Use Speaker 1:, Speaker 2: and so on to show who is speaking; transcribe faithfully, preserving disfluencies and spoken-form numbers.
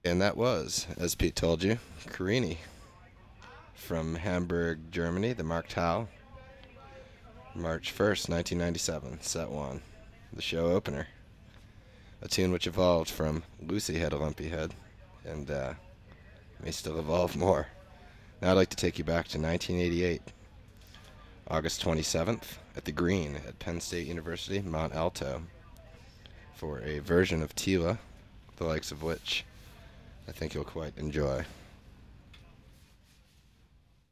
Speaker 1: And that was, as Pete told you, Carini from Hamburg, Germany, the Markthal, March first, nineteen ninety-seven, set one, the show opener. A tune which evolved from Lucy Had a Lumpy Head and uh, may still evolve more. Now I'd like to take you back to nineteen eighty-eight, August twenty-seventh, at the Green at Penn State University, Mount Alto, for a version of Tila, the likes of which I think you'll quite enjoy.